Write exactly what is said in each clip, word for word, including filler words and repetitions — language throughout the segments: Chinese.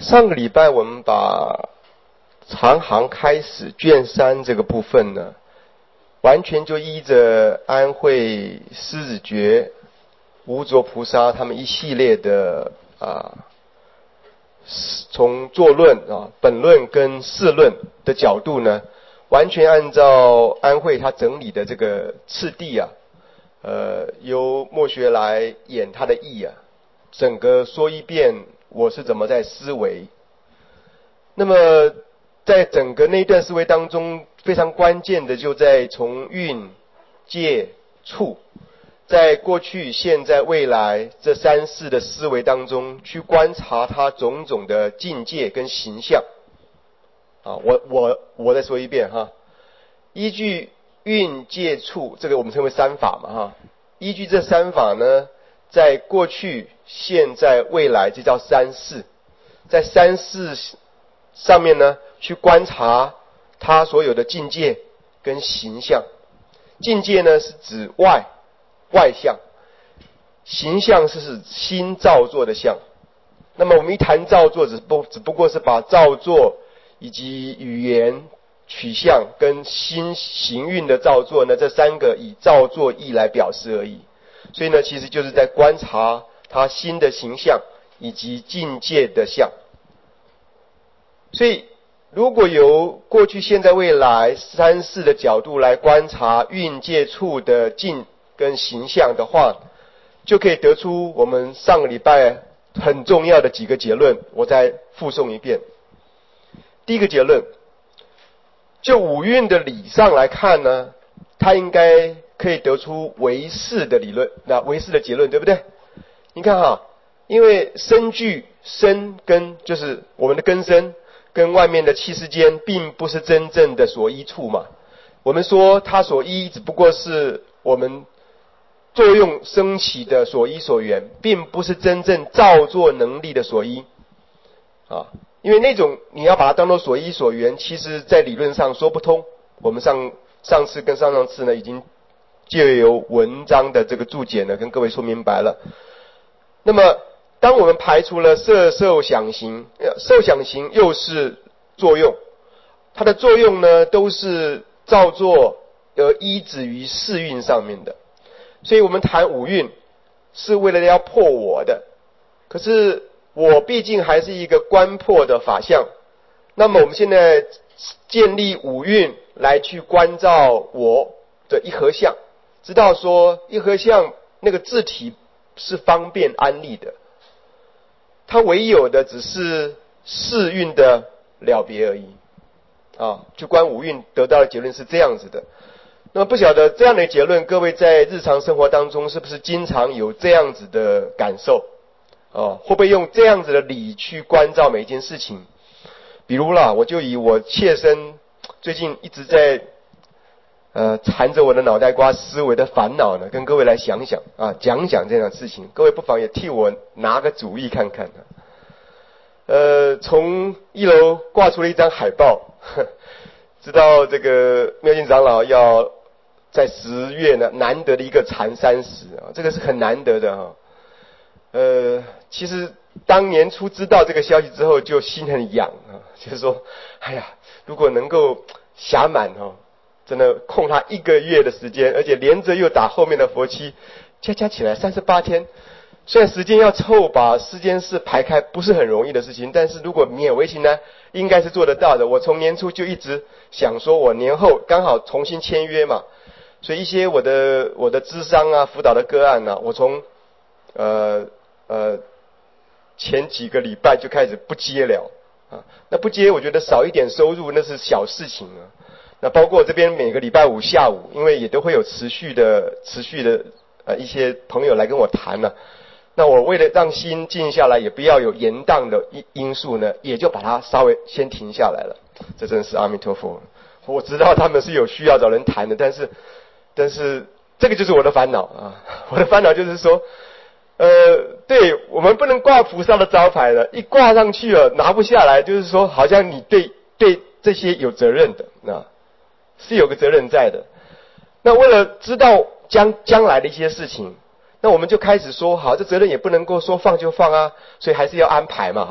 上个礼拜我们把长行开始卷三这个部分呢，完全就依着安慧、狮子觉、无着菩萨他们一系列的啊，从作论啊、本论跟释论的角度呢，完全按照安慧他整理的这个次第啊，呃，由墨学来演他的义啊，整个说一遍我是怎么在思维。那么在整个那一段思维当中，非常关键的就在从蕴、界、处，在过去、现在、未来这三世的思维当中，去观察它种种的境界跟形象。啊，我我我再说一遍哈，依据蕴、界、处，这个我们称为三法嘛哈。依据这三法呢，在过去、现在、未来，这叫三世。在三世上面呢，去观察它所有的境界跟形象。境界呢是指外外相，形象是指心造作的相。那么我们一谈造作，只不只不过是把造作以及语言取向跟心行运的造作呢，这三个以造作义来表示而已。所以呢，其实就是在观察它心的形象以及境界的相。所以如果由过去、现在、未来三世的角度来观察蕴、界、处的境跟形象的话，就可以得出我们上个礼拜很重要的几个结论，我再复诵一遍。第一个结论，就五蕴的理上来看呢，它应该可以得出唯识的理论，那唯识的结论对不对？你看哈，因为身具身根，就是我们的根身跟外面的气世间并不是真正的所依处嘛。我们说它所依只不过是我们作用升起的所依所缘，并不是真正造作能力的所依啊。因为那种你要把它当作所依所缘，其实在理论上说不通。我们上上次跟上上次呢，已经借由文章的这个注解呢，跟各位说明白了。那么当我们排除了色受想行，受想行又是作用，它的作用呢都是造作而依止于四蕴上面的。所以我们谈五蕴是为了要破我的，可是我毕竟还是一个观破的法相。那么我们现在建立五蕴来去观照我的一合相，知道说一合相那个字体是方便安立的，它唯有的只是四蕴的了别而已啊。去观五蕴得到的结论是这样子的。那么不晓得这样的结论，各位在日常生活当中是不是经常有这样子的感受啊？会不会用这样子的理去关照每一件事情？比如啦，我就以我切身最近一直在呃缠着我的脑袋瓜思维的烦恼呢，跟各位来想想啊，讲讲这样的事情。各位不妨也替我拿个主意看看啊。呃，从一楼挂出了一张海报，呵，知道这个妙净长老要在十月呢，难得的一个禅三十啊，这个是很难得的哈、啊。呃，其实当年初知道这个消息之后，就心很痒啊，就是说，哎呀，如果能够暇满哈、啊，真的空他一个月的时间，而且连着又打后面的佛七，加加起来三十八天。虽然时间要凑把时间是排开不是很容易的事情，但是如果勉为其难，应该是做得到的。我从年初就一直想说，我年后刚好重新签约嘛。所以一些我的我的諮商啊、辅导的个案啊，我从呃呃前几个礼拜就开始不接了啊。那不接，我觉得少一点收入那是小事情啊。那包括这边每个礼拜五下午，因为也都会有持续的持续的呃一些朋友来跟我谈呢、啊。那我为了让心静下来，也不要有延宕的因因素呢，也就把它稍微先停下来了。这真是阿弥陀佛。我知道他们是有需要找人谈的，但是。但是这个就是我的烦恼啊！我的烦恼就是说，呃，对我们不能挂菩萨的招牌的，一挂上去了拿不下来，就是说好像你对对这些有责任的，那是有个责任在的。那为了知道将将来的一些事情，那我们就开始说，好，这责任也不能够说放就放啊，所以还是要安排嘛，哈。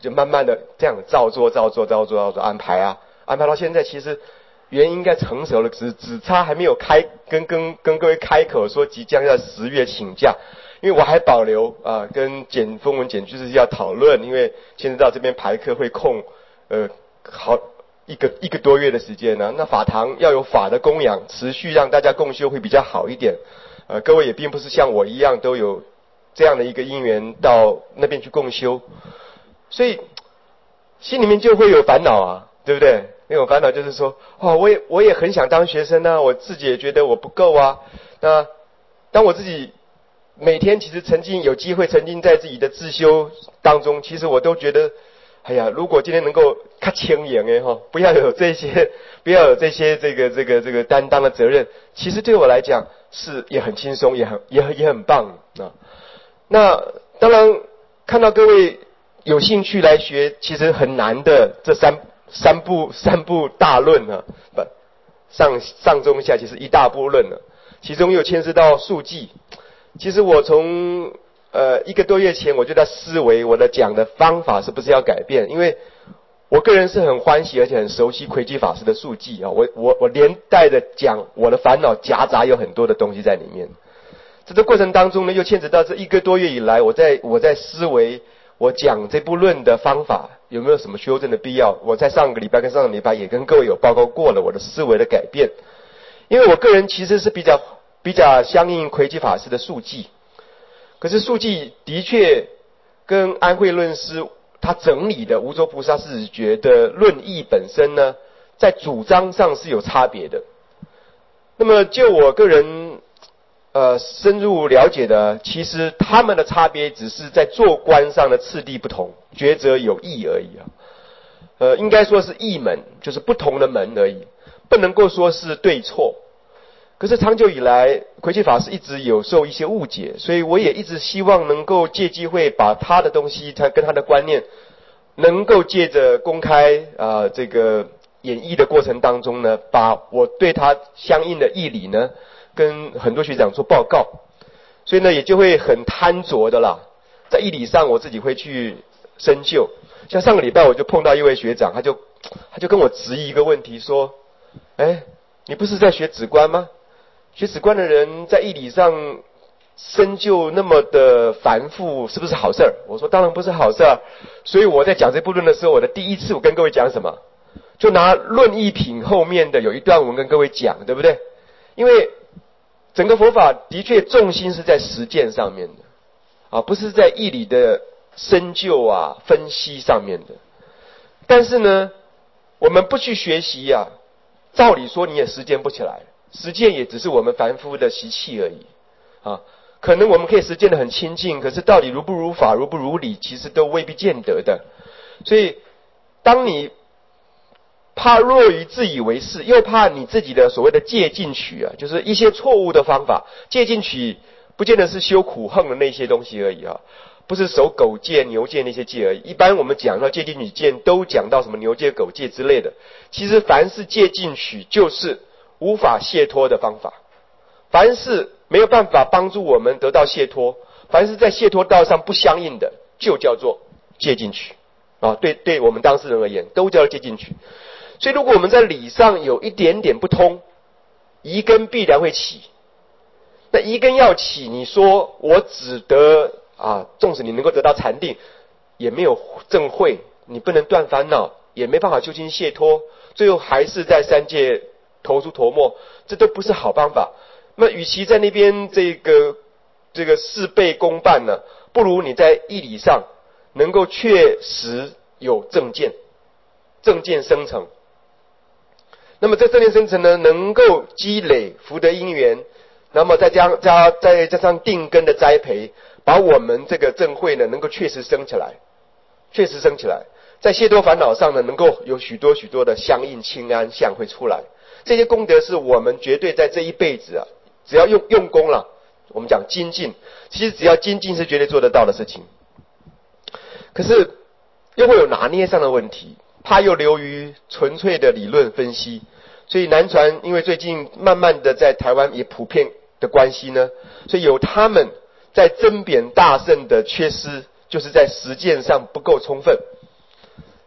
就慢慢的这样照做照做照做照做安排啊，安排到现在，其实原因应该成熟了，只只差还没有开跟跟跟各位开口说即将要十月请假，因为我还保留啊跟简风文简就是要讨论，因为牵涉到这边排课会空呃好一个一个多月的时间呢、啊，那法堂要有法的供养，持续让大家共修会比较好一点。呃，各位也并不是像我一样都有这样的一个因缘到那边去共修，所以心里面就会有烦恼啊，对不对？那种烦恼就是说，哦，我也我也很想当学生啊，我自己也觉得我不够啊。那当我自己每天其实曾经有机会，曾经在自己的自修当中，其实我都觉得，哎呀，如果今天能够看轻盈哎哈，不要有这些，不要有这些这个这个这个担当的责任，其实对我来讲是也很轻松，也很也很也很棒啊。那当然看到各位有兴趣来学，其实很难的这三三部三部大论啊，不上上中下其实一大部论了，其中又牵涉到数记。其实我从呃一个多月前我就在思维我的讲的方法是不是要改变，因为我个人是很欢喜而且很熟悉魁基法师的数记啊，我我我连带的讲我的烦恼夹杂有很多的东西在里面。在这过程当中呢，又牵扯到这一个多月以来，我在我在思维我讲这部论的方法有没有什么修正的必要。我在上个礼拜跟上个礼拜也跟各位有报告过了我的思维的改变，因为我个人其实是比较比较相应魁基法师的数记，可是数记的确跟安慧论师他整理的无着菩萨四十觉的论义本身呢，在主张上是有差别的。那么就我个人呃深入了解的，其实他们的差别只是在做观上的次第不同，抉择有异而已啊。呃，应该说是异门，就是不同的门而已，不能够说是对错。可是长久以来，魁基法师一直有受一些误解，所以我也一直希望能够借机会把他的东西，他跟他的观念，能够借着公开啊、呃、这个演绎的过程当中呢，把我对他相应的义理呢，跟很多学长做报告，所以呢也就会很贪着的啦，在义理上我自己会去深究。像上个礼拜我就碰到一位学长，他就他就跟我质疑一个问题，说，哎，你不是在学止观吗？学止观的人在义理上深究那么的繁复，是不是好事儿？我说当然不是好事儿。所以我在讲这部论的时候，我的第一次我跟各位讲什么？就拿论义品后面的有一段文跟各位讲，对不对？因为整个佛法的确重心是在实践上面的啊，不是在义理的深究啊分析上面的。但是呢，我们不去学习啊，照理说你也实践不起来，实践也只是我们凡夫的习气而已啊。可能我们可以实践得很清净，可是到底如不如法，如不如理，其实都未必见得的。所以当你怕弱于自以为是，又怕你自己的所谓的戒禁取啊，就是一些错误的方法。戒禁取不见得是修苦恨的那些东西而已啊，不是守狗戒、牛戒那些戒而已。一般我们讲到戒禁取戒，都讲到什么牛戒、狗戒之类的。其实凡是戒禁取，就是无法解脱的方法。凡是没有办法帮助我们得到解脱，凡是在解脱道上不相应的，就叫做戒禁取啊。对，对我们当事人而言，都叫做戒禁取。所以如果我们在理上有一点点不通，疑根必然会起。那疑根要起，你说我只得啊，纵使你能够得到禅定，也没有正慧，你不能断烦恼，也没办法究竟解脱，最后还是在三界投出陀磨，这都不是好方法。那与其在那边这个这个事倍功半呢，不如你在义理上能够确实有正见，正见生成。那么这正见生成呢，能够积累福德因缘，那么再加加再加上定根的栽培，把我们这个正慧呢，能够确实生起来，确实生起来。在解脱烦恼上呢，能够有许多许多的相应清安相会出来。这些功德是我们绝对在这一辈子啊，只要用用功了，我们讲精进，其实只要精进是绝对做得到的事情。可是又会有拿捏上的问题，怕又流于纯粹的理论分析，所以南传因为最近慢慢的在台湾也普遍的关系呢，所以有他们在针砭大圣的缺失，就是在实践上不够充分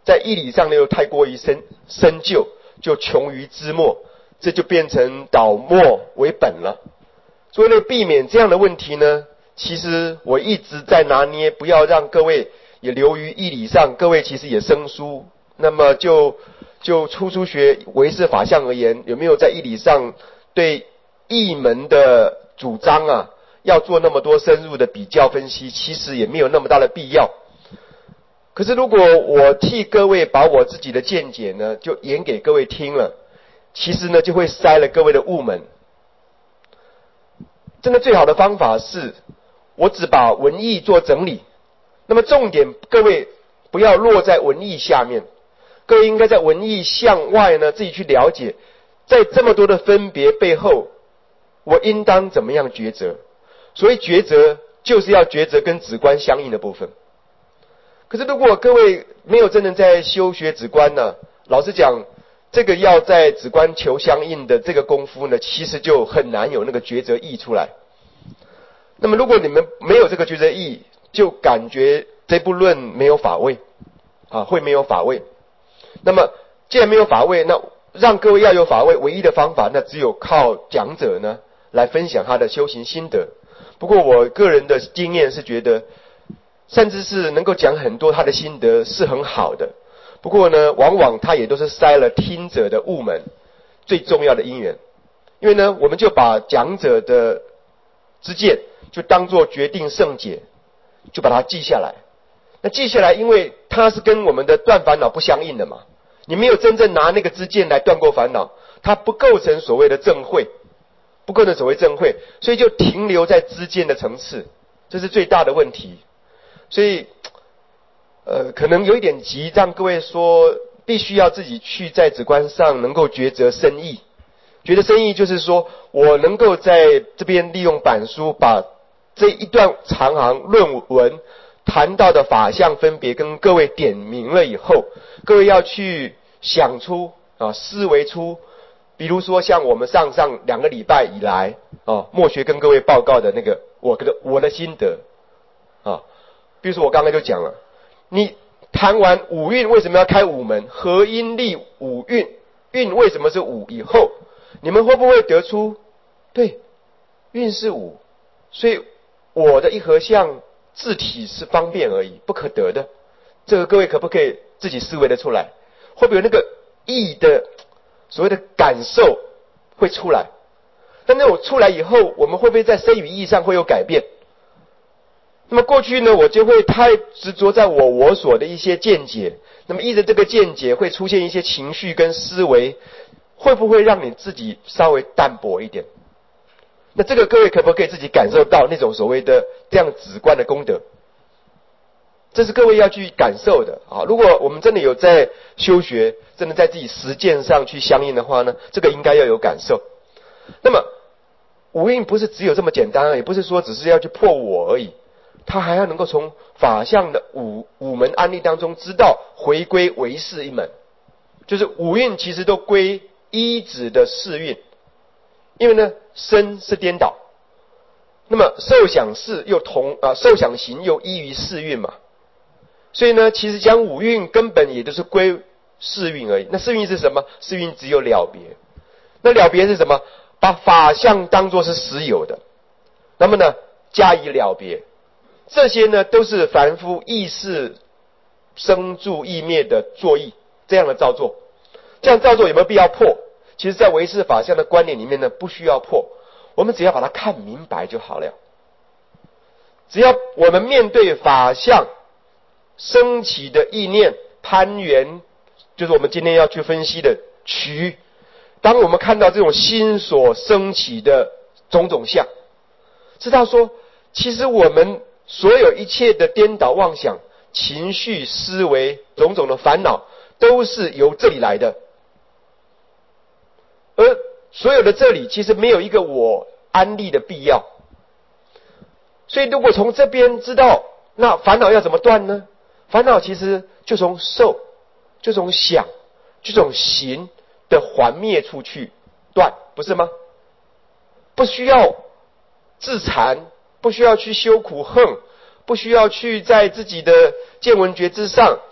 在义理上呢又太过于深深究，就穷于知末，这就变成倒末为本了。所以为了避免这样的问题呢，其实我一直在拿捏，不要让各位也流于义理上，各位其实也生疏。那么就就初初学唯识法相而言，有没有在义理上对义门的主张啊，要做那么多深入的比较分析，其实也没有那么大的必要。可是如果我替各位把我自己的见解呢，就演给各位听了，其实呢就会塞了各位的雾门。真的最好的方法是，我只把文义做整理，那么重点各位不要落在文义下面，各位应该在文义向外呢自己去了解，在这么多的分别背后，我应当怎么样抉择。所以抉择就是要抉择跟止观相应的部分。可是如果各位没有真正在修学止观呢，老实讲，这个要在止观求相应的这个功夫呢，其实就很难有那个抉择意出来。那么如果你们没有这个抉择意，就感觉这部论没有法味啊，会没有法味。那么既然没有法味，那让各位要有法味，唯一的方法那只有靠讲者呢来分享他的修行心得。不过我个人的经验是觉得，甚至是能够讲很多他的心得是很好的。不过呢，往往他也都是塞了听者的雾门，最重要的因缘。因为呢，我们就把讲者的知见就当作决定圣解，就把它记下来。那记下来，因为它是跟我们的断烦恼不相应的嘛，你没有真正拿那个知见来断过烦恼，它不构成所谓的正慧，不构成所谓正慧，所以就停留在知见的层次，这是最大的问题。所以呃，可能有一点急，让各位说必须要自己去在止观上能够抉择深意。抉择深意就是说，我能够在这边利用板书把这一段长行论文谈到的法相分别跟各位点明了以后，各位要去想出啊，思维出，比如说像我们上上两个礼拜以来啊，默学跟各位报告的那个我的我的心得啊，比如说我刚才就讲了，你谈完五蕴为什么要开五门，合音立五蕴，蕴为什么是五以后，你们会不会得出，对，蕴是五，所以我的一合相字体是方便而已，不可得的。这个各位可不可以自己思维得出来？会不会有那个意的所谓的感受会出来？但那我出来以后，我们会不会在身语意上会有改变？那么过去呢，我就会太执着在我我所的一些见解，那么依着这个见解会出现一些情绪跟思维，会不会让你自己稍微淡薄一点？那这个各位可不可以自己感受到那种所谓的这样止观的功德？这是各位要去感受的啊！如果我们真的有在修学，真的在自己实践上去相应的话呢，这个应该要有感受。那么五蕴不是只有这么简单，也不是说只是要去破我而已，他还要能够从法相的五五门案例当中知道回归唯识一门，就是五蕴其实都归一指的四蕴，因为呢身是颠倒，那么受想识又同啊受想行又依于四蕴嘛，所以呢其实讲五蕴根本也都是归四蕴而已。那四蕴是什么？四蕴只有了别。那了别是什么？把法相当作是实有的，那么呢加以了别。这些呢都是凡夫意识生住意灭的作意，这样的造作。这样造作有没有必要破？其实在唯识法相的观念里面呢，不需要破，我们只要把它看明白就好了。只要我们面对法相升起的意念攀缘，就是我们今天要去分析的取，当我们看到这种心所升起的种种相，知道说其实我们所有一切的颠倒妄想、情绪、思维、种种的烦恼都是由这里来的，而所有的这里其实没有一个我安立的必要。所以如果从这边知道，那烦恼要怎么断呢？烦恼其实就从受，就从想，就从行的还灭处去断，不是吗？不需要自残，不需要去修苦恨，不需要去在自己的见闻觉知上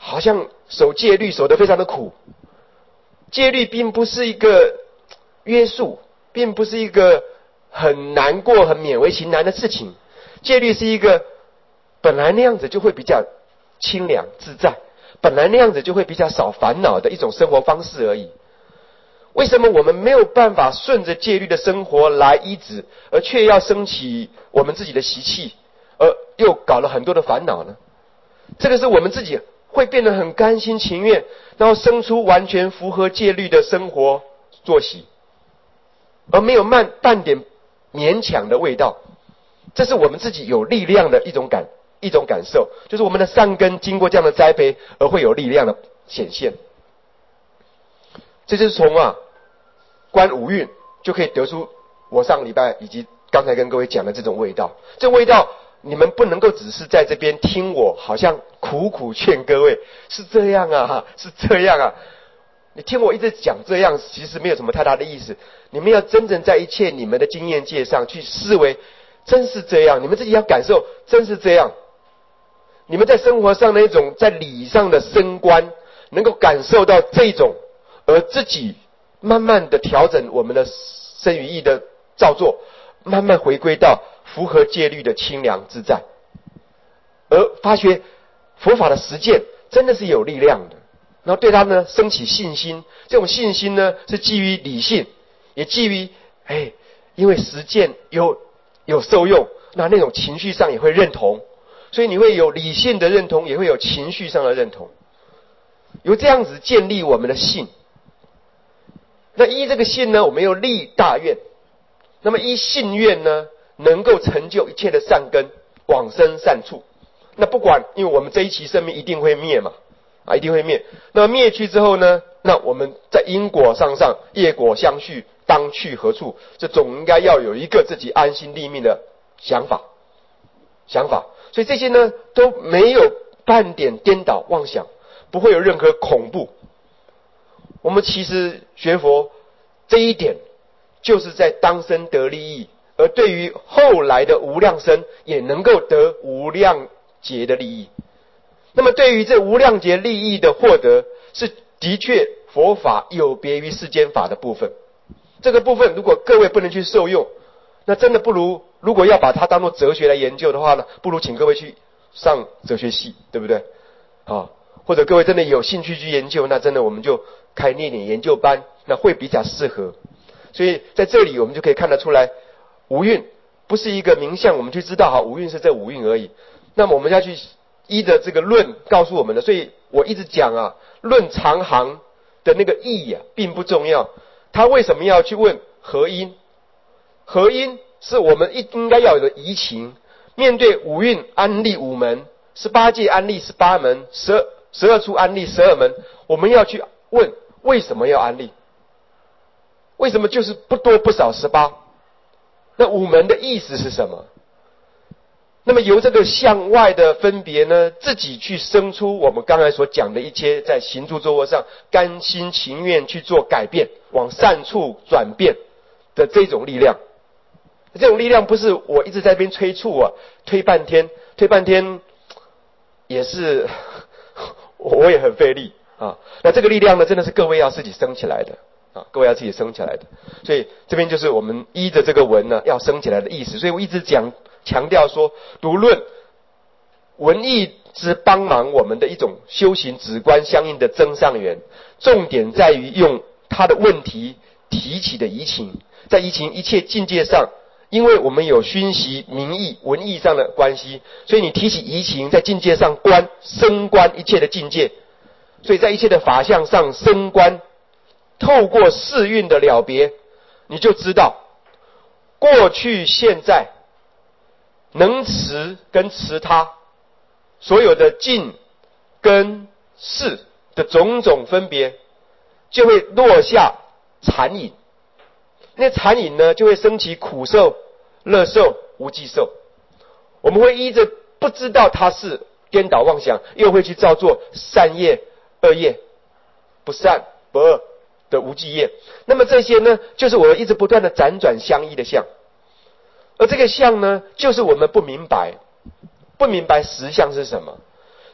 好像守戒律守得非常的苦。戒律并不是一个约束，并不是一个很难过很勉为其难的事情。戒律是一个本来那样子就会比较清凉自在，本来那样子就会比较少烦恼的一种生活方式而已。为什么我们没有办法顺着戒律的生活来医治，而却要升起我们自己的习气，而又搞了很多的烦恼呢？这个是我们自己会变得很甘心情愿，然后生出完全符合戒律的生活作息，而没有半半点勉强的味道。这是我们自己有力量的一种感一种感受，就是我们的善根经过这样的栽培而会有力量的显现。这就是从啊观五蕴就可以得出我上礼拜以及刚才跟各位讲的这种味道。这味道你们不能够只是在这边听我好像苦苦劝各位是这样啊是这样啊，你听我一直讲这样其实没有什么太大的意思。你们要真正在一切你们的经验界上去思维，真是这样，你们自己要感受真是这样。你们在生活上的一种在理上的升观，能够感受到这种，而自己慢慢的调整我们的身语意的造作，慢慢回归到符合戒律的清凉自在，而发觉佛法的实践真的是有力量的，然后对他呢升起信心。这种信心呢是基于理性，也基于哎，因为实践有有受用，那那种情绪上也会认同，所以你会有理性的认同，也会有情绪上的认同，由这样子建立我们的信。那依这个信呢，我们又立大愿，那么依信愿呢，能够成就一切的善根，往生善处。那不管，因为我们这一期生命一定会灭嘛，啊，一定会灭。那么灭去之后呢，那我们在因果上上，业果相续，当去何处？这总应该要有一个自己安心立命的想法，想法。所以这些呢都没有半点颠倒妄想，不会有任何恐怖。我们其实学佛这一点，就是在当生得利益，而对于后来的无量生也能够得无量劫的利益。那么对于这无量劫利益的获得，是的确佛法有别于世间法的部分。这个部分如果各位不能去受用，那真的不如，如果要把它当作哲学来研究的话呢，不如请各位去上哲学系，对不对？啊，或者各位真的有兴趣去研究，那真的我们就开念点研究班，那会比较适合。所以在这里我们就可以看得出来，五蕴不是一个名相，我们去知道哈，五蕴是这五蕴而已。那么我们要去依着这个论告诉我们的，所以我一直讲啊，论长行的那个义啊，并不重要。他为什么要去问合因？合因是我们应该要有的移情。面对五蕴安立五门，十八界安立十八门，十二十二处安立十二门，我们要去问为什么要安立？为什么就是不多不少十八？那五门的意思是什么？那么由这个向外的分别呢，自己去生出我们刚才所讲的一些在行住坐卧上甘心情愿去做改变，往善处转变的这种力量。这种力量不是我一直在那边催促啊，推半天，推半天也是我也很费力啊。那这个力量呢，真的是各位要自己升起来的啊，各位要自己升起来的。所以这边就是我们依着这个文呢，要升起来的意思。所以我一直讲强调说，读论文艺之帮忙我们的一种修行直观相应的增上缘，重点在于用他的问题提起的疑情，在疑情一切境界上，因为我们有熏习名义文艺上的关系，所以你提起疑情，在境界上观升观一切的境界，所以在一切的法相上升观，透过世运的了别，你就知道过去现在能持跟持他所有的境跟事的种种分别，就会落下残影。那残影呢，就会升起苦受、乐受、无记受。我们会依着不知道它是颠倒妄想，又会去造作善业、恶业、不善不恶的无记业。那么这些呢，就是我们一直不断的辗转相依的相。而这个相呢，就是我们不明白，不明白实相是什么。所以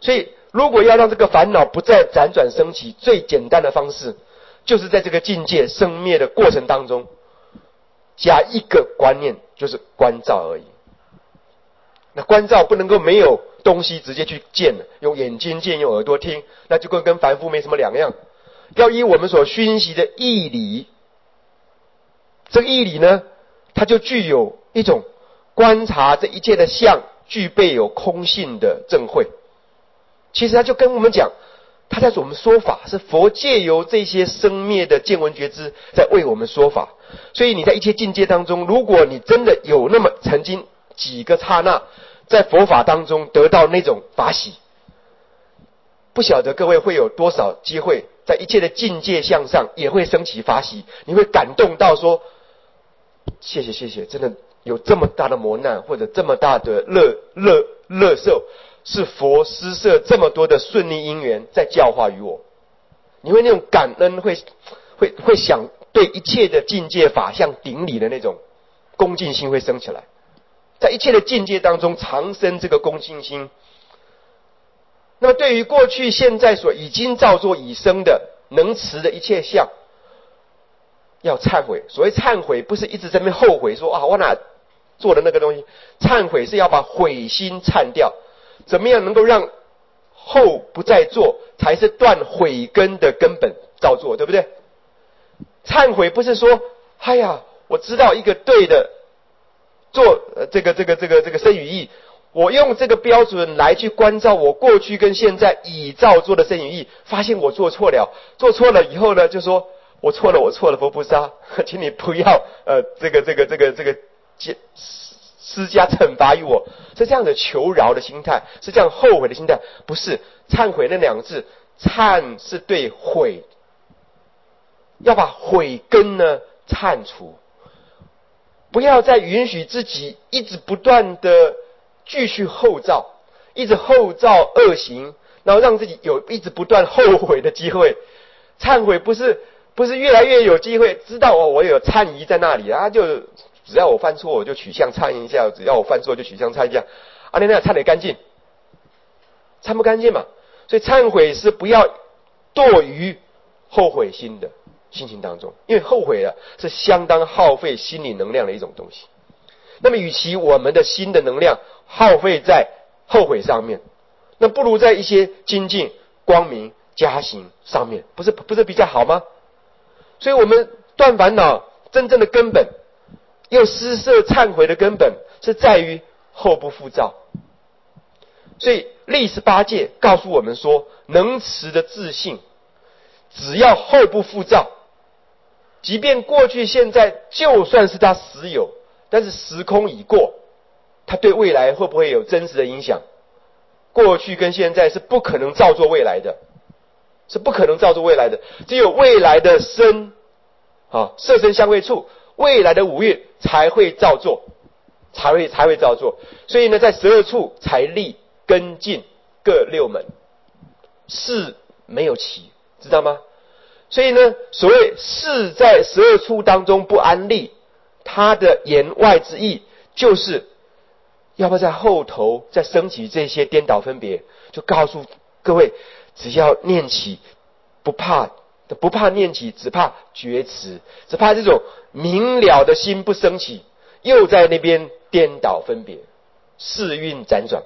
如果要让这个烦恼不再辗转升起，最简单的方式，就是在这个境界生灭的过程当中，加一个观念，就是观照而已。那观照不能够没有东西直接去见了，用眼睛见，用耳朵听，那就跟跟凡夫没什么两样。要依我们所熏习的义理，这个义理呢，它就具有一种观察这一切的相，具备有空性的正慧。其实他就跟我们讲，他在我们说法，是佛借由这些生灭的见闻觉知在为我们说法。所以你在一切境界当中，如果你真的有那么曾经几个刹那在佛法当中得到那种法喜，不晓得各位会有多少机会在一切的境界向上也会升起法喜，你会感动到说谢谢谢谢，真的有这么大的磨难或者这么大的乐乐乐受，是佛施设这么多的顺利因缘在教化于我。你会那种感恩，会会会想对一切的境界法相顶礼的那种恭敬心会升起来，在一切的境界当中常生这个恭敬心。那么对于过去现在所已经造作已生的能持的一切相，要忏悔。所谓忏悔，不是一直在那边后悔说啊我哪做的那个东西，忏悔是要把悔心忏掉。怎么样能够让后不再做，才是断悔根的根本造作，对不对？忏悔不是说哎呀我知道一个对的做、呃、这个这个这个这个身语意，我用这个标准来去关照我过去跟现在已造作的身语意，发现我做错了，做错了以后呢，就说我错了我错了佛菩萨，请你不要呃这个这个这个这个施加惩罚于我，是这样的求饶的心态，是这样后悔的心态，不是忏悔那两个字。忏是对悔，要把悔根呢忏除，不要再允许自己一直不断的继续后造，一直后造恶行，然后让自己有一直不断后悔的机会。忏悔不是不是越来越有机会，知道哦我有忏疑在那里啊，就只要我犯错我就取向忏一下，只要我犯错就取向忏一下，啊那那忏得干净，忏不干净嘛。所以忏悔是不要堕于后悔心的心情当中，因为后悔了是相当耗费心理能量的一种东西。那么与其我们的心的能量耗费在后悔上面，那不如在一些精进光明加行上面，不是不是比较好吗？所以我们断烦恼真正的根本，又施设忏悔的根本，是在于后不复造。所以历十八戒告诉我们说，能持的自信，只要后不复造，即便过去现在就算是他实有，但是时空已过，他对未来会不会有真实的影响？过去跟现在是不可能造作未来的，是不可能造作未来的，只有未来的身啊色身相会处，未来的五蕴才会造作，才会才会造作。所以呢，在十二处才立根进各六门，事没有起，知道吗？所以呢，所谓事在十二处当中不安立，它的言外之意就是要不要在后头再升起这些颠倒分别，就告诉各位，只要念起，不怕不怕念起，只怕觉迟，只怕这种明了的心不升起，又在那边颠倒分别，世运辗转。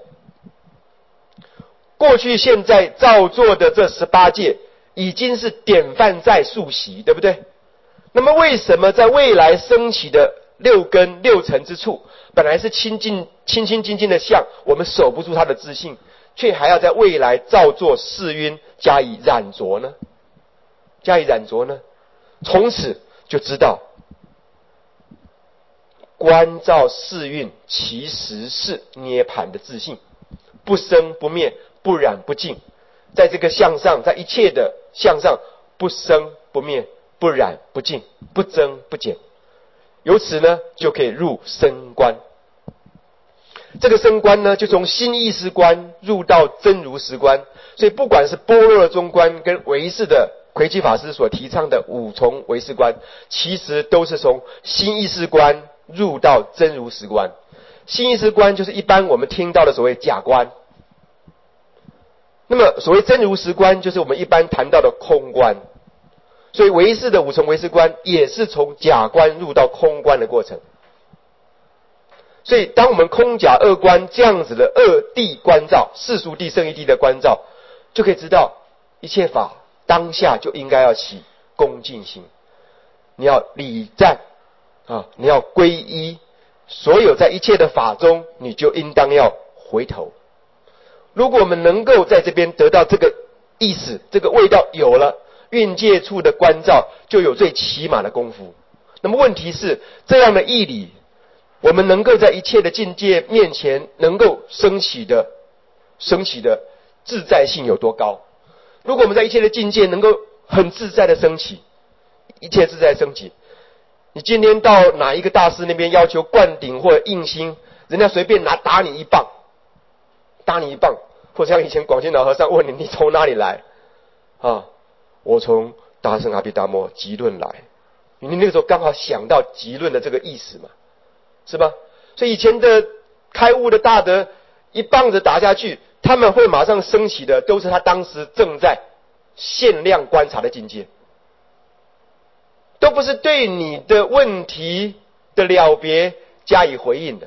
过去现在造作的这十八戒已经是典范在数习，对不对？那么为什么在未来升起的六根六尘之处，本来是清净清清净净的相，我们守不住它的自信，却还要在未来造作世晕加以染着呢？加以染着呢？从此就知道观照世运其实是涅槃的自信，不生不灭，不染不净，在这个相上，在一切的相上，不生不灭，不染不净，不增不减，由此呢就可以入升观。这个升观呢，就从心意识观入到真如实观。所以不管是般若中观跟唯识的魁基法师所提倡的五重唯识观，其实都是从心意识观入到真如实观。心意识观就是一般我们听到的所谓假观， 那么所谓真如实观，就是我们一般谈到的空观。所以唯识的五重唯识观也是从假观入到空观的过程。所以当我们空假二观这样子的二谛观照，世俗谛、圣义谛的观照，就可以知道一切法当下就应该要起恭敬心，你要礼赞啊，你要皈依，所有在一切的法中，你就应当要回头。如果我们能够在这边得到这个意思，这个味道有了，蕴界处的观照就有最起码的功夫。那么问题是，这样的义理，我们能够在一切的境界面前能够升起的升起的自在性有多高？如果我们在一切的境界能够很自在的升起，一切自在升起，你今天到哪一个大师那边要求灌顶或者印心，人家随便拿打你一棒，打你一棒，或者像以前广涧老和尚问你，你从哪里来啊？我从大圣阿毗达摩集论来。你那个时候刚好想到集论的这个意思嘛，是吧？所以以前的开悟的大德一棒子打下去，他们会马上升起的都是他当时正在限量观察的境界，都不是对你的问题的了别加以回应的。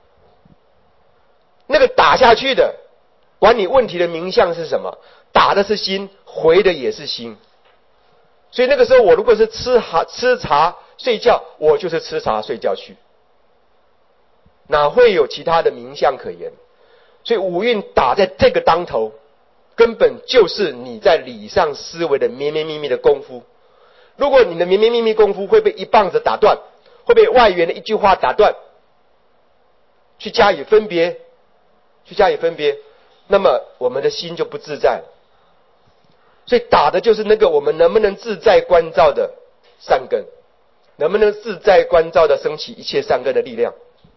那个打下去的，管你问题的名相是什么，打的是心，回的也是心。所以那个时候我如果是吃茶吃茶睡觉，我就是吃茶睡觉去，哪会有其他的名相可言？所以五蕴打在这个当头，根本就是你在理上思维的绵绵密密的功夫。如果你的绵绵密密功夫会被一棒子打断，会被外缘的一句话打断，去加以分别去加以分别，那么我们的心就不自在了。所以打的就是那个我们能不能自在观照的善根，能不能自在观照的升起一切善根的力量。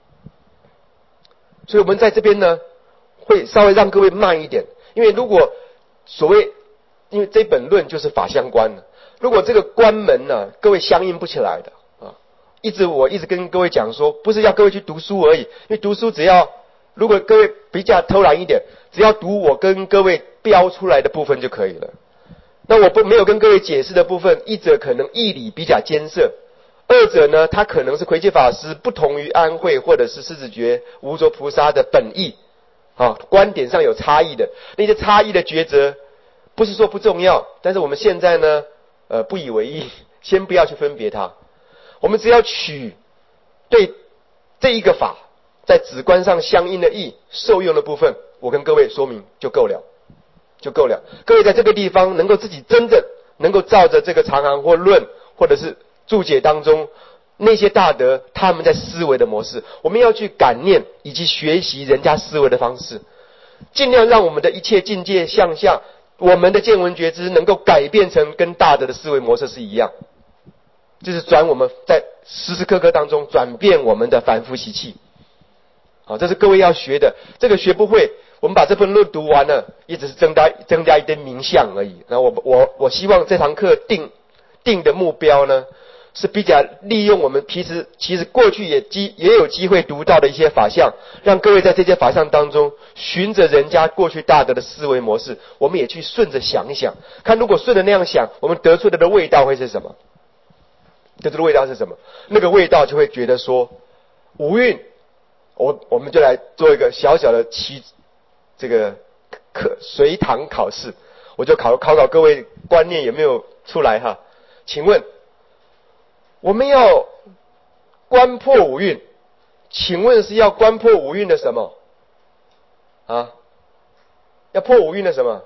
所以我们在这边呢，会稍微让各位慢一点，因为如果所谓，因为这本论就是法相观的，如果这个关门呢，各位相应不起来的啊。一直我一直跟各位讲说，不是要各位去读书而已，因为读书只要，如果各位比较偷懒一点，只要读我跟各位标出来的部分就可以了。那我不没有跟各位解释的部分，一者可能义理比较艰涩，二者呢，它可能是魁笈法师不同于安慧或者是狮子觉无着菩萨的本意，啊，观点上有差异的那些差异的抉择，不是说不重要，但是我们现在呢，呃，不以为意，先不要去分别它，我们只要取对这一个法在止观上相应的义受用的部分，我跟各位说明就够了。就够了。各位在这个地方能够自己真正能够照着这个长行或论或者是注解当中那些大德他们在思维的模式，我们要去感念以及学习人家思维的方式，尽量让我们的一切境界相向，我们的见闻觉知能够改变成跟大德的思维模式是一样，就是转我们在时时刻刻当中转变我们的凡夫习气。好，这是各位要学的，这个学不会，我们把这份论读完了，也只是增加增加一点名相而已。那我我我希望这堂课定定的目标呢，是比较利用我们其实其实过去也机也有机会读到的一些法相，让各位在这些法相当中，循着人家过去大德的思维模式，我们也去顺着想一想，看如果顺着那样想，我们得出来的味道会是什么？得出的味道是什么？那个味道就会觉得说，五蕴。我我们就来做一个小小的期这个课随堂考试，我就考考考各位观念有没有出来哈？请问我们要观破五蕴，请问是要观破五蕴的什么啊？要破五蕴的什么？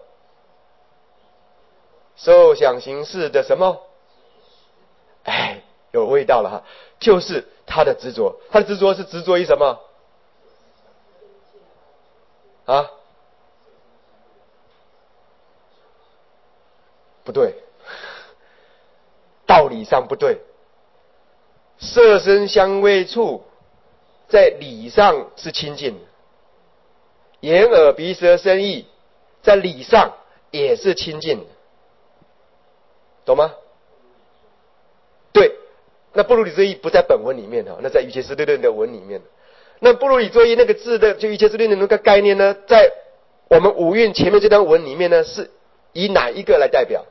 受想行识的什么？哎，有味道了哈，就是他的执着，他的执着是执着于什么？啊，不对，道理上不对。色身香味触，在理上是清净的；眼耳鼻舌身意，在理上也是清净的，懂吗？对，那不如理作意不在本文里面哈，那在瑜伽师论的文里面。那不如理作意那个字的就瑜伽师论的那个概念呢，在我们五蕴前面这段文里面呢，是以哪一个来代表？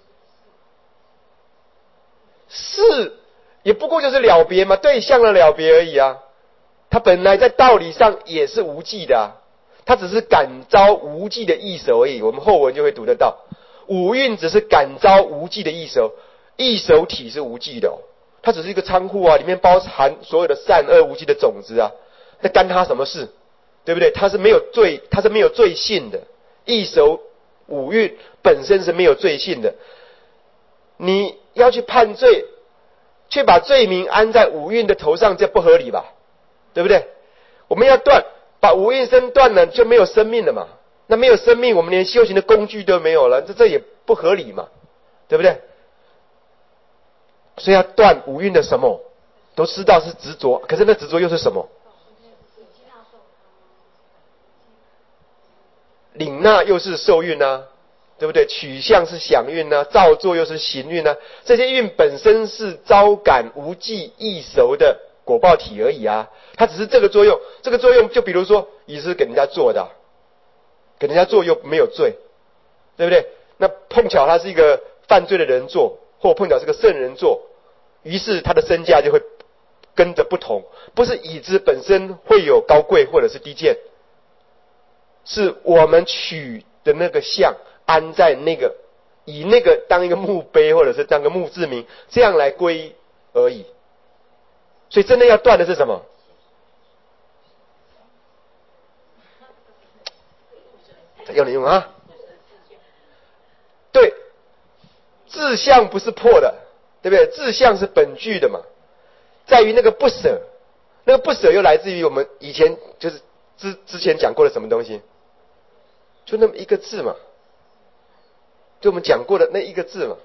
是，也不过就是了别嘛，对象的了别而已啊。它本来在道理上也是无记的啊，它只是感召无记的意识而已。我们后文就会读得到，五蕴只是感召无记的意识，意识体是无记的哦，它只是一个仓库啊，里面包含所有的善恶无记的种子啊，那干它什么事？对不对？它是没有罪，它是没有罪性的。意识五蕴本身是没有罪性的，你要去判罪，却把罪名安在五蕴的头上，这不合理吧？对不对？我们要断，把五蕴身断了，就没有生命了嘛。那没有生命，我们连修行的工具都没有了，这这也不合理嘛，对不对？所以要断五蕴的什么？都知道是执着，可是那执着又是什么？领纳又是受蕴啊，对不对？取向是想蕴啊，造作又是行蕴啊，这些蕴本身是招感无记易熟的果报体而已啊，它只是这个作用。这个作用就比如说，也是给人家做的，给人家做又没有罪，对不对？那碰巧他是一个犯罪的人做，或碰巧是个圣人做，于是他的身价就会跟着不同，不是椅子本身会有高贵或者是低贱，是我们取的那个相安在那个，以那个当一个墓碑或者是当个墓志铭，这样来归而已。所以真的要断的是什么？要你用啊？对，志向不是破的，对不对？志向是本具的嘛，在于那个不舍，那个不舍又来自于我们以前就是之之前讲过的什么东西，就那么一个字嘛，就我们讲过的那一个字嘛，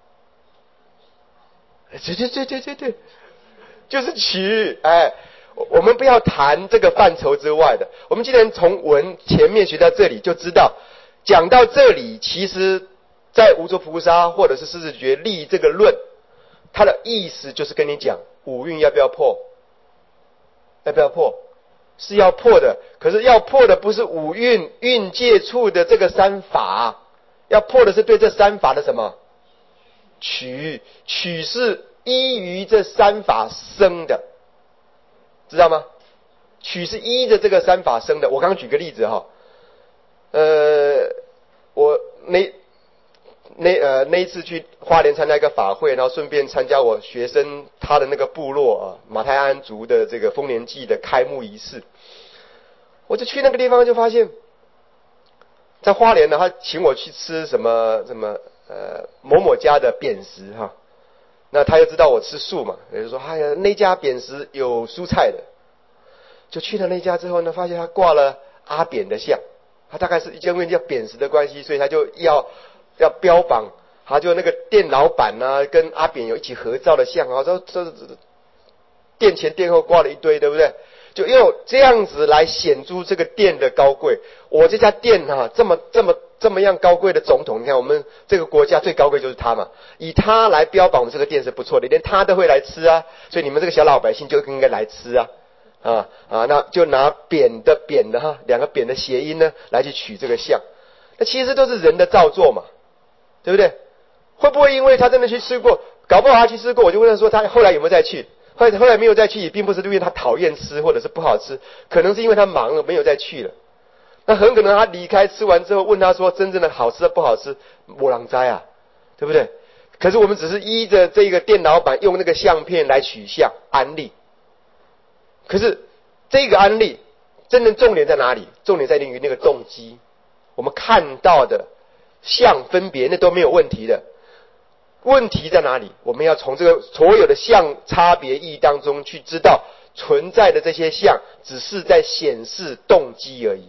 对对对对对对，就是取。哎，我们不要谈这个范畴之外的，我们既然从文前面学到这里，就知道讲到这里，其实在无着菩萨或者是狮子觉立这个论，它的意思就是跟你讲五蕴要不要破，要不要破，是要破的。可是要破的不是五蕴蕴界处的这个三法，要破的是对这三法的什么取，取是依于这三法生的，知道吗？取是依着这个三法生的。我刚刚举个例子哈，呃，我那那呃那一次去花莲参加一个法会，然后顺便参加我学生他的那个部落啊马太安族的这个丰年祭的开幕仪式，我就去那个地方就发现，在花莲呢，他请我去吃什么什么呃某某家的扁食哈，那他又知道我吃素嘛，也就是说哎呀那家扁食有蔬菜的，就去了那家之后呢，发现他挂了阿扁的像，他大概是因为叫扁食的关系，所以他就要要标榜，他就那个店老板啊跟阿扁有一起合照的像啊，这这店前店后挂了一堆，对不对？就用这样子来显出这个店的高贵。我这家店啊，这么这么这么样高贵的总统，你看我们这个国家最高贵就是他嘛，以他来标榜我们这个店是不错的，连他都会来吃啊，所以你们这个小老百姓就应该来吃啊啊啊！那就拿扁的扁的哈，两个扁的谐音呢来去取这个像，那其实都是人的造作嘛，对不对？会不会因为他真的去吃过，搞不好他去吃过，我就问他说他后来有没有再去？后来后来没有再去，也并不是因为他讨厌吃或者是不好吃，可能是因为他忙了没有再去了。那很可能他离开吃完之后，问他说真正的好吃不好吃，没人知啊，对不对？可是我们只是依着这个店老板用那个相片来取相安利，可是这个安利真正重点在哪里？重点在于那个动机，我们看到的相分别那都没有问题的。问题在哪里？我们要从这个所有的相差别义当中去知道，存在的这些相只是在显示动机而已。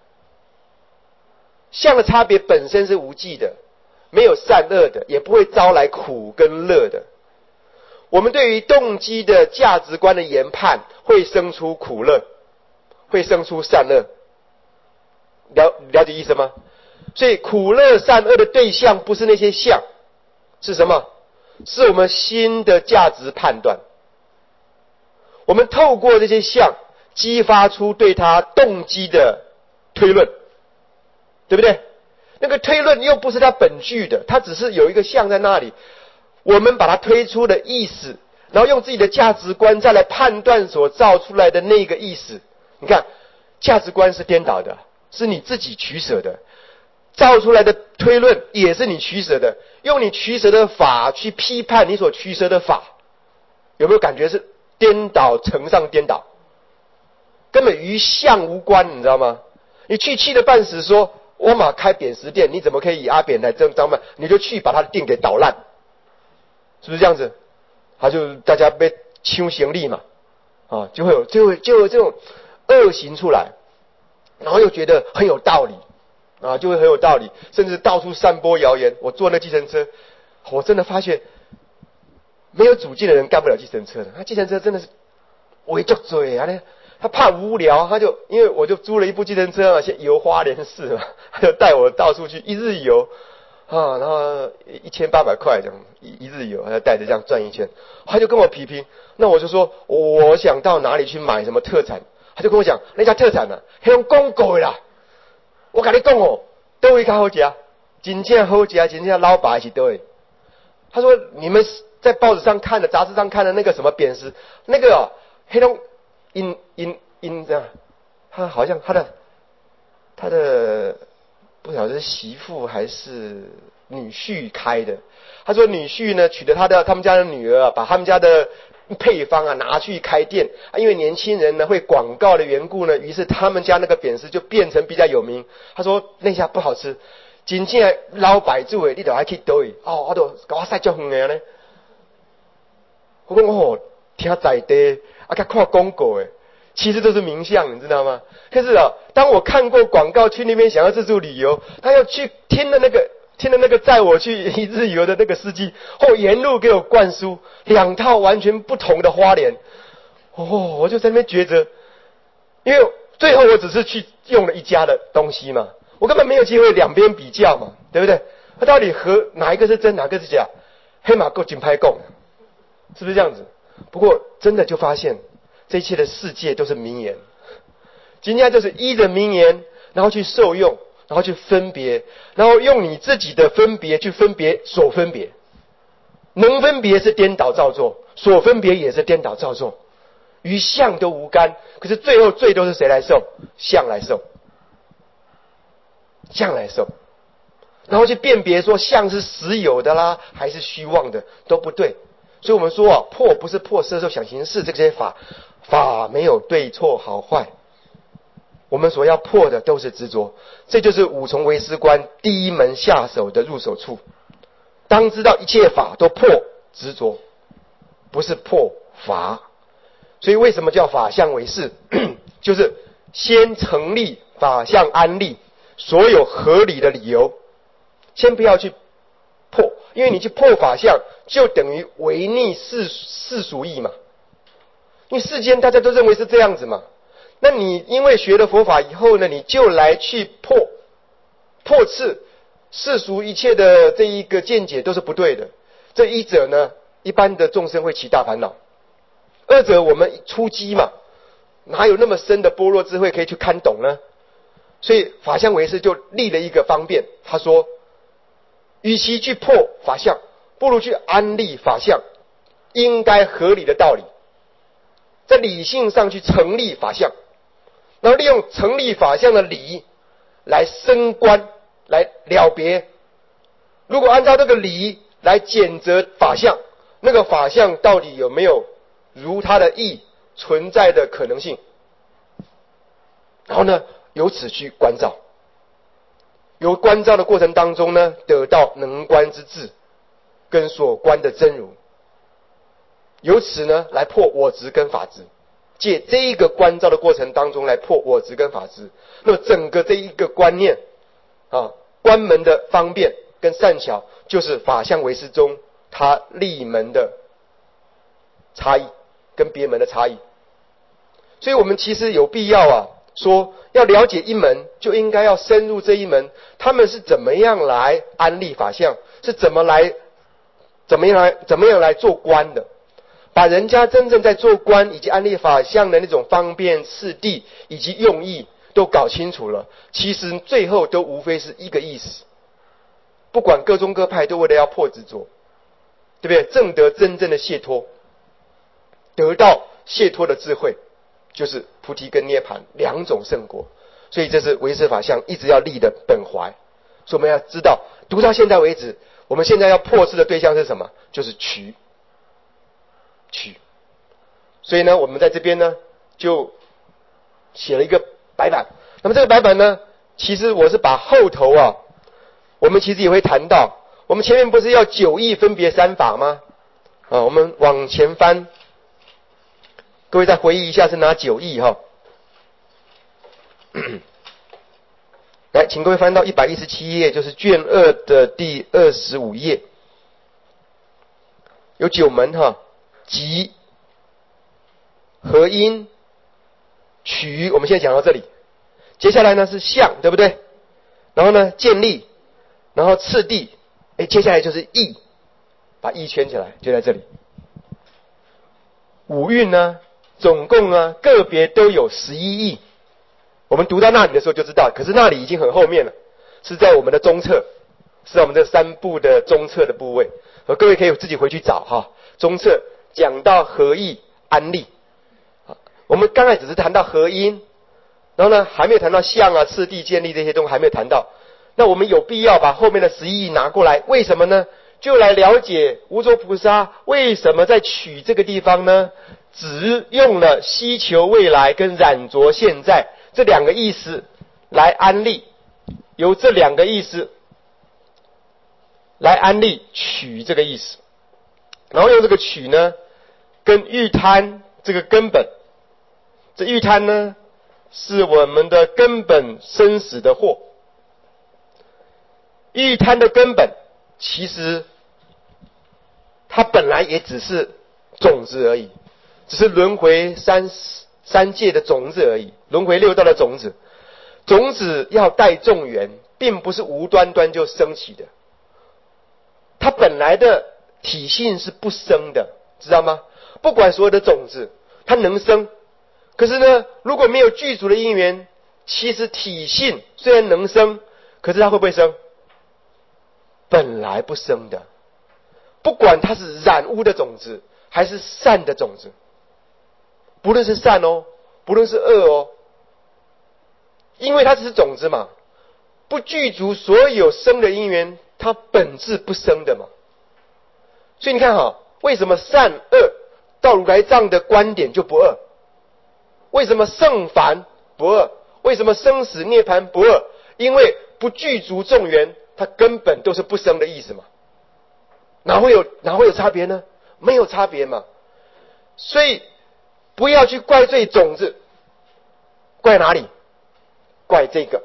相的差别本身是无记的，没有善恶的，也不会招来苦跟乐的。我们对于动机的价值观的研判，会生出苦乐，会生出善恶。了了解意思吗？所以苦乐善恶的对象不是那些相，是什么？是我们心的价值判断。我们透过这些相激发出对他动机的推论， 对不对？那个推论又不是它本具的，它只是有一个相在那里，我们把它推出的意思，然后用自己的价值观再来判断所造出来的那个意思。你看，价值观是颠倒的，是你自己取舍的，造出来的推论也是你取舍的，用你取舍的法去批判你所取舍的法，有没有感觉是颠倒乘上颠倒？根本与相无关，你知道吗？你去气得半死说我马开扁食店，你怎么可以以阿扁来争张曼？你就去把他的店给捣烂，是不是这样子？他就大家被抢行李嘛，啊，就会有就会就有这种恶行出来，然后又觉得很有道理啊，就会很有道理，甚至到处散播谣言。我坐那计程车，我真的发现没有主见的人干不了计程车的，他计程车真的是围着嘴啊，他怕无聊，他就因为我就租了一部计程车嘛，先游花莲市嘛，他就带我到处去一日游啊，然后一千八百块这样一一日游，他就带着这样转一圈，他就跟我批评，那我就说我想到哪里去买什么特产，他就跟我讲那家特产啊，那种广告的啦，我跟你讲哦，都会较好吃，真正好吃，真正老白是对。他说你们在报纸上看的、杂志上看的那个什么扁食，那个哦，那种因因因这样，他好像他的他的不晓得是媳妇还是女婿开的。他说女婿呢娶了他的他们家的女儿啊，把他们家的配方啊拿去开店啊，因为年轻人呢会广告的缘故呢，于是他们家那个扁食就变成比较有名。他说那家不好吃，真正老白煮的你就要去倒去哦，我都给我晒足远的呢。我说哦，听在地啊，看广告诶，其实都是名相，你知道吗？可是啊，当我看过广告去那边想要自助旅游，他要去听了那个听了那个载我去一日游的那个司机，后沿路给我灌输两套完全不同的花莲，哦，我就在那边抉择，因为最后我只是去用了一家的东西嘛，我根本没有机会两边比较嘛，对不对？他到底和哪一个是真，哪个是假？黑马够金牌供，是不是这样子？不过真的就发现，这一切的世界都是名言，今天就是依着名言，然后去受用，然后去分别，然后用你自己的分别去分别所分别，能分别是颠倒造作，所分别也是颠倒造作，与相都无干。可是最后罪都是谁来受？相来受，相来受，然后去辨别说相是实有的啦，还是虚妄的，都不对。所以我们说啊，破不是破色受想行识这些法，法没有对错好坏，我们所要破的都是执着，这就是五重唯识观第一门下手的入手处。当知道一切法都破执着，不是破法。所以为什么叫法相唯识？就是先成立法相安立所有合理的理由，先不要去破，因为你去破法相，就等于违逆世世俗义嘛。因为世间大家都认为是这样子嘛，那你因为学了佛法以后呢，你就来去破破斥世俗一切的这一个见解都是不对的。这一者呢，一般的众生会起大烦恼；二者我们初机嘛，哪有那么深的般若智慧可以去看懂呢？所以法相唯识就立了一个方便，他说与其去破法相，不如去安立法相应该合理的道理，在理性上去成立法相，然后利用成立法相的理来升观，来了别。如果按照这个理来检责法相，那个法相到底有没有如它的意存在的可能性，然后呢由此去关照，由关照的过程当中呢，得到能观之智跟所观的真如，由此呢来破我执跟法执，借这一个关照的过程当中来破我执跟法执。那么整个这一个观念啊，关门的方便跟善巧，就是法相唯识中它立门的差异跟别门的差异。所以我们其实有必要啊，说要了解一门，就应该要深入这一门，他们是怎么样来安立法相，是怎么来怎么样来怎么样来做观的，把人家真正在做观以及安立法相的那种方便次第以及用意都搞清楚了，其实最后都无非是一个意思。不管各宗各派都为了要破执着，对不对？证得真正的解脱，得到解脱的智慧，就是菩提跟涅槃两种圣果。所以这是唯识法相一直要立的本怀。所以我们要知道，读到现在为止，我们现在要破斥的对象是什么？就是取。取。所以呢，我们在这边呢就写了一个白板。那么这个白板呢，其实我是把后头啊，我们其实也会谈到，我们前面不是要九义分别三法吗？啊，我们往前翻，各位再回忆一下是哪九义哈？来，请各位翻到一百一十七页，就是卷二的第二十五页，有九门哈，集、合音、取，我们现在讲到这里。接下来呢是相，对不对？然后呢建立，然后次第，哎，接下来就是义，把义圈起来，就在这里。五蕴呢，总共呢个别都有十一义。我们读到那里的时候就知道，可是那里已经很后面了，是在我们的中侧，是在我们这三部的中侧的部位。和各位可以自己回去找哈，中侧讲到合义安立。我们刚才只是谈到合音，然后呢还没有谈到相啊、次第、建立这些东西还没有谈到。那我们有必要把后面的十一义拿过来，为什么呢？就来了解无着菩萨为什么在取这个地方呢，只用了希求未来跟染着现在这两个意思来安立，由这两个意思来安立取这个意思，然后用这个取呢跟欲贪这个根本，这欲贪呢是我们的根本生死的祸。欲贪的根本其实它本来也只是种子而已，只是轮回三三界的种子而已，轮回六道的种子。种子要带众缘，并不是无端端就升起的，它本来的体性是不生的，知道吗？不管所有的种子它能生，可是呢如果没有具足的因缘，其实体性虽然能生，可是它会不会生？本来不生的。不管它是染污的种子还是善的种子，不论是善哦，不论是恶哦，因为它只是种子嘛，不具足所有生的因缘，它本质不生的嘛。所以你看哈，为什么善恶到如来藏的观点就不二？为什么圣凡不二？为什么生死涅槃不二？因为不具足众缘，它根本都是不生的意思嘛。哪会有哪会有差别呢？没有差别嘛。所以不要去怪罪种子，怪哪里？怪这个，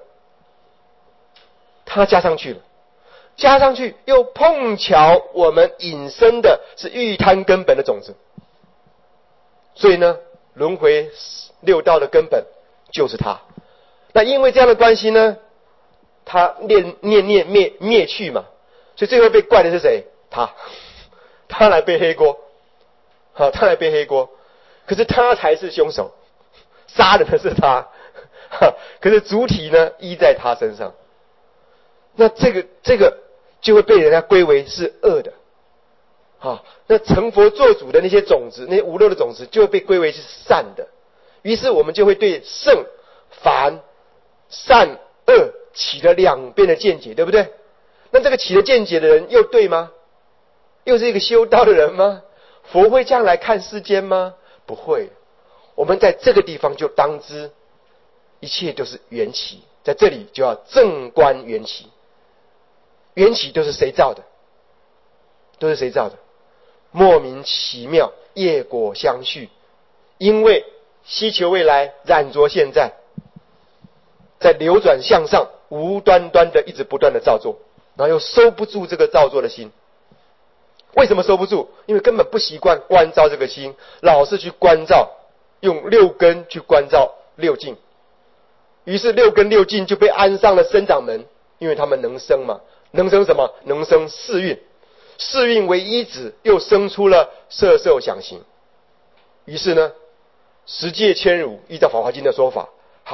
它加上去了，加上去又碰巧我们引申的是欲贪根本的种子，所以呢，轮回六道的根本就是它。那因为这样的关系呢，它念念念灭灭去嘛，所以最后被怪的是谁？他，他来背黑锅，好，他来背黑锅。可是他才是凶手，杀人的是他，可是主体呢依在他身上。那这个这个就会被人家归为是恶的，好，那成佛做主的那些种子，那些无漏的种子就会被归为是善的。于是我们就会对圣凡善恶起了两边的见解，对不对？那这个起了见解的人又对吗？又是一个修道的人吗？佛会这样来看世间吗？不会。我们在这个地方就当知一切都是缘起，在这里就要正观缘起。缘起都是谁造的？都是谁造的？莫名其妙，业果相续，因为希求未来，染着现在，在流转向上，无端端的一直不断的造作，然后又收不住这个造作的心。为什么收不住？因为根本不习惯关照这个心，老是去关照，用六根去关照六境，于是六根六境就被安上了生长门，因为他们能生嘛，能生什么？能生四蕴，四蕴为一子，又生出了色受想行。于是呢，十界千辱，依照法华经的说法，哈，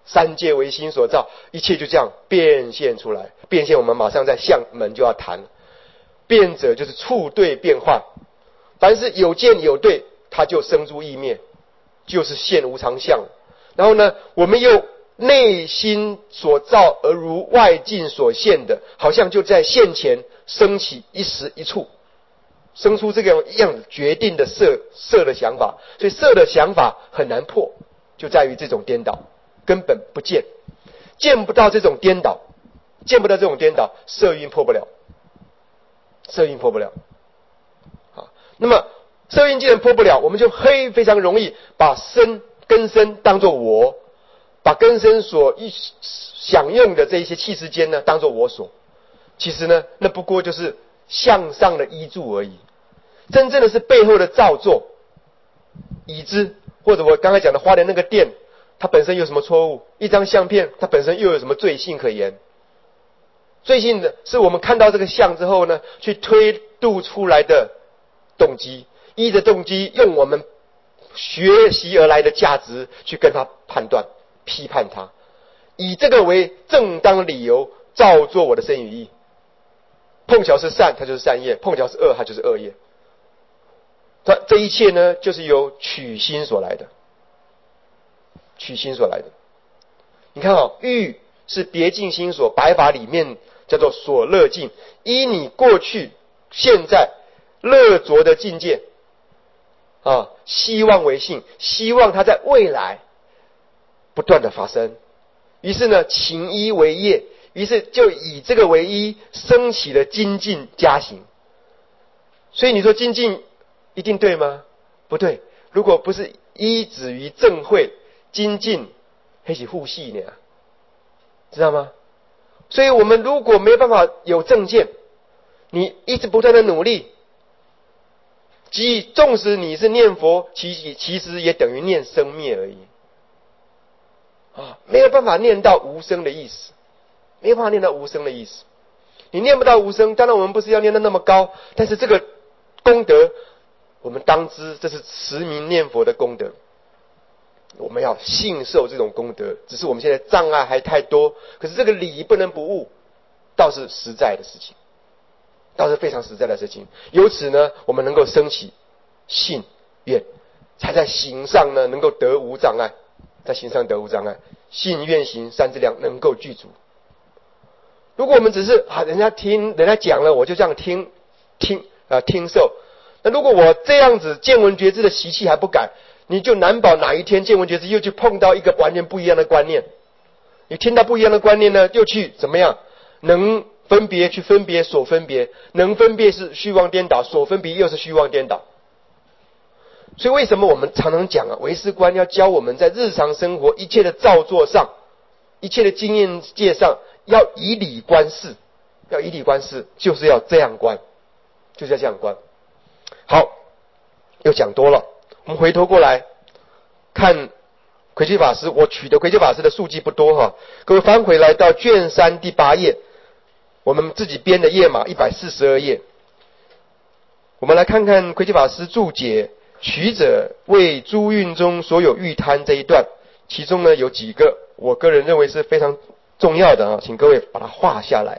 三界为心所造，一切就这样变现出来。变现，我们马上在相门就要谈。变者就是处对变化，凡是有见有对，它就生诸异灭，就是现无常相。然后呢，我们又内心所造而如外境所现的，好像就在现前升起一时一处，生出这个样子决定的色色的想法。所以色的想法很难破，就在于这种颠倒，根本不见，见不到这种颠倒，见不到这种颠倒，色蕴破不了，色蕴破不了。好，那么色蕴既然破不了，我们就黑非常容易把身根身当作我，把根身所享用的这一些气世间呢当作我所。其实呢，那不过就是向上的依助而已，真正的是背后的造作。已知或者我刚才讲的花莲那个店，它本身有什么错误？一张相片它本身又有什么罪性可言？罪性的是我们看到这个相之后呢，去推度出来的动机，依着动机用我们学习而来的价值去跟他判断批判他，以这个为正当理由造作我的身语意。碰巧是善，它就是善业；碰巧是恶，它就是恶业。这这一切呢，就是由取心所来的，取心所来的。你看哦，欲是别境心所，白法里面叫做所乐境，依你过去现在乐着的境界啊，希望为性，希望它在未来不断的发生。于是呢，情依为业，于是就以这个为依，升起了精进加行。所以你说精进一定对吗？不对。如果不是依止于正慧精进，还是护系呢，知道吗？所以我们如果没有办法有正见，你一直不断的努力，即纵使你是念佛，其其实也等于念生灭而已啊，没有办法念到无生的意思，没有办法念到无生的意思。你念不到无生，当然我们不是要念到那么高，但是这个功德我们当知这是持名念佛的功德，我们要信受这种功德。只是我们现在障碍还太多，可是这个理不能不悟，倒是实在的事情，倒是非常实在的事情。由此呢，我们能够升起信愿，才在行上呢能够得无障碍，在行上得无障碍，信愿行三资粮能够具足。如果我们只是啊，人家听人家讲了，我就这样听听啊听受，那如果我这样子见闻觉知的习气还不改，你就难保哪一天见闻觉知又去碰到一个完全不一样的观念。你听到不一样的观念呢，又去怎么样？能分别去分别所分别，能分别是虚妄颠倒，所分别又是虚妄颠倒。所以为什么我们常常讲啊，唯识观要教我们在日常生活一切的造作上，一切的经验界上，要以理观事，要以理观事，就是要这样观，就是要这样观。好，又讲多了，我们回头过来看魁基法师，我取的魁基法师的数记不多哈，各位翻回来到卷三第八页，我们自己编的页码一百四十二页，我们来看看魁基法师注解取者为诸运中所有欲贪这一段，其中呢有几个我个人认为是非常重要的啊，请各位把它画下来。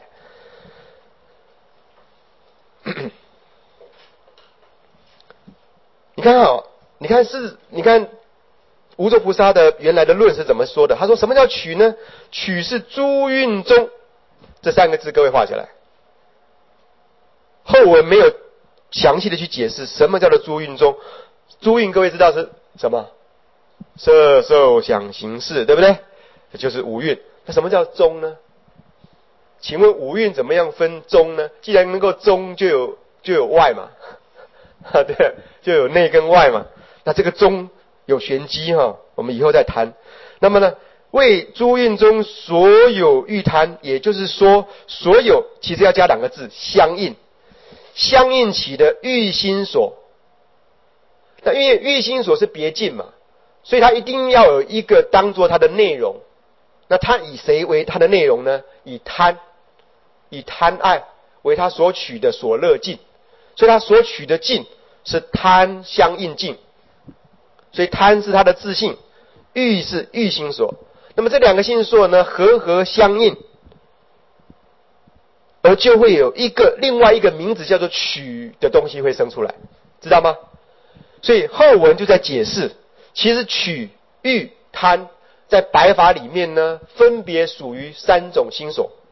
你看啊，你看是，你看无著菩萨的原来的论是怎么说的？他说什么叫取呢？取是诸运中，这三个字各位画下来。后文没有详细的去解释什么叫做诸运中。诸运各位知道是什么？色受想行识，对不对？这就是五蕴。那什么叫中呢？请问五蕴怎么样分中呢？既然能够中，就有就有外嘛，啊对，就有内跟外嘛。那这个中有玄机哈，我们以后再谈。那么呢，为诸运中所有欲贪，也就是说，所有其实要加两个字，相应，相应起的欲心所。那因为欲心所是别境嘛，所以它一定要有一个当作它的内容。那它以谁为它的内容呢？以贪，以贪爱为它所取的所乐境，所以它所取的境是贪相应境，所以贪是它的自性，欲是欲心所。 那么这两个星宿呢，和合相应，而就会有一个另外一个名字叫做曲的东西会生出来，知道吗？所以后文就在解释，其实曲、玉、贪在白法里面呢，分别属于三种星宿。